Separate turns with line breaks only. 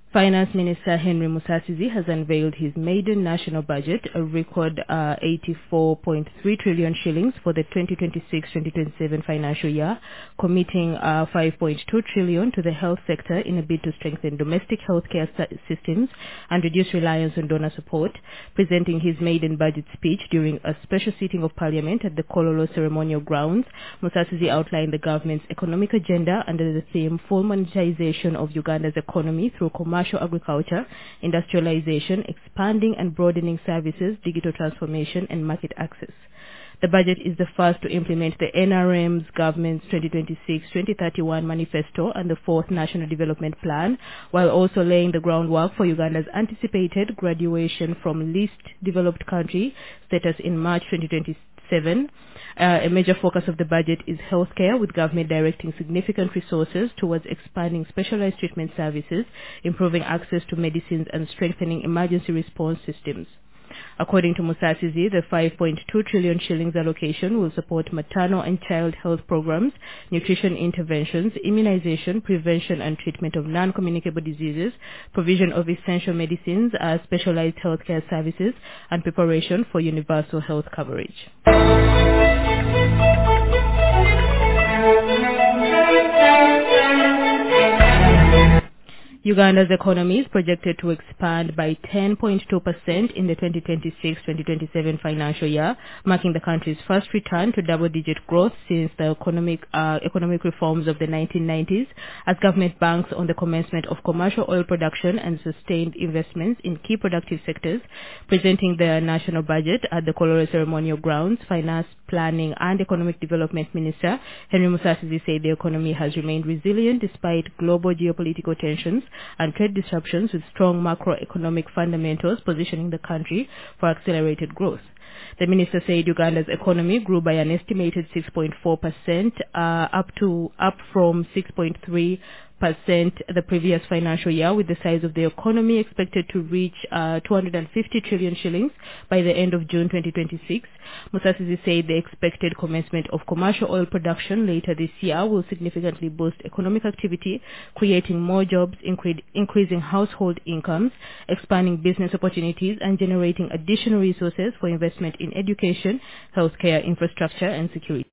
Finance Minister Henry Musasizi has unveiled his maiden national budget, a record 84.3 trillion shillings for the 2026-2027 financial year, committing 5.2 trillion to the health sector in a bid to strengthen domestic healthcare systems and reduce reliance on donor support. Presenting his maiden budget speech during a special sitting of Parliament at the Kololo Ceremonial Grounds, Musasizi outlined the government's economic agenda under the theme full monetization of Uganda's economy through commercial agriculture, industrialization, expanding and broadening services, digital transformation, and market access. The budget is the first to implement the NRM's government's 2026-2031 manifesto and the fourth National Development Plan, while also laying the groundwork for Uganda's anticipated graduation from least developed country status in March 2027. A major focus of the budget is healthcare, with government directing significant resources towards expanding specialized treatment services, improving access to medicines, and strengthening emergency response systems. According to Musasizi, the 5.2 trillion shillings allocation will support maternal and child health programs, nutrition interventions, immunization, prevention and treatment of non-communicable diseases, provision of essential medicines, specialized healthcare services, and preparation for universal health coverage. Uganda's economy is projected to expand by 10.2% in the 2026-2027 financial year, marking the country's first return to double-digit growth since the economic reforms of the 1990s, as government banks on the commencement of commercial oil production and sustained investments in key productive sectors. Presenting the national budget at the Kololo Ceremonial Grounds, Finance, Planning and Economic Development Minister Henry Musasizi said the economy has remained resilient despite global geopolitical tensions and trade disruptions, with strong macroeconomic fundamentals positioning the country for accelerated growth. The minister said Uganda's economy grew by an estimated 6.4%, up from 6.3% the previous financial year, with the size of the economy expected to reach 250 trillion shillings by the end of June 2026. Musasizi said the expected commencement of commercial oil production later this year will significantly boost economic activity, creating more jobs, increasing household incomes, expanding business opportunities, and generating additional resources for investment in education, healthcare, infrastructure, and security.